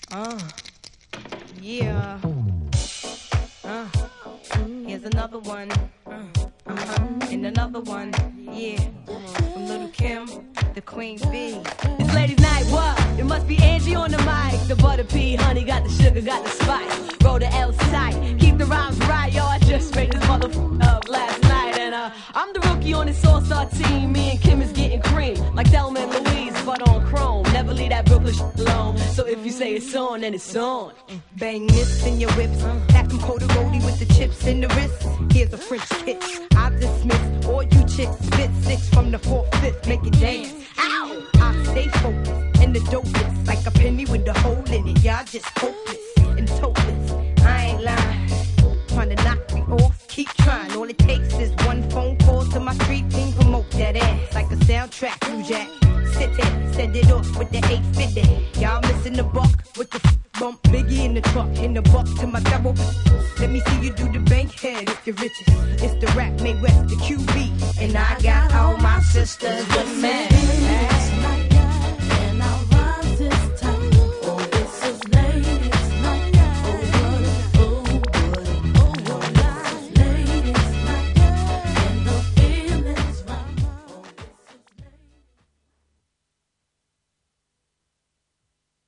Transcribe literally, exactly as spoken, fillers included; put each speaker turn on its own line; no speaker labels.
Uh, yeah. Uh, here's another one. Uh, uh-huh. And another one. Yeah. From Little Kim, the Queen Bee.
It's ladies' night, what? It must be Angie on the mic. The butter pea, honey, got the sugar, got the spice. Roll the L side, keep the rhymes right, yo. I just made this motherfucker up last night. And uh, I'm the rookie on this all-star team. Me and Kim is getting cream, like Thelma and Louise, but on chrome. Never leave that Brooklyn shit alone. So if you say it's on, then it's on.
Bang this in your whips, stack them cold roadie with the chips in the wrist. Here's a French kiss. I dismiss all you chicks. Spit six from the fourth, fifth, make it dance. Ow! I stay focused and the dopest, like a penny with a hole in it. Y'all just hopeless and topless. I ain't lying, trying to knock me off. Keep trying. All it takes is one phone call to my street team. Promote that ass like a soundtrack. New Jack, sit there, send it off with the eight fifty. Y'all missing the buck with the f- bump. Biggie in the truck, in the buck to my double. Let me see you do the bank head if you're riches. It's the rap made West, the Q B, and I got all my sisters with me.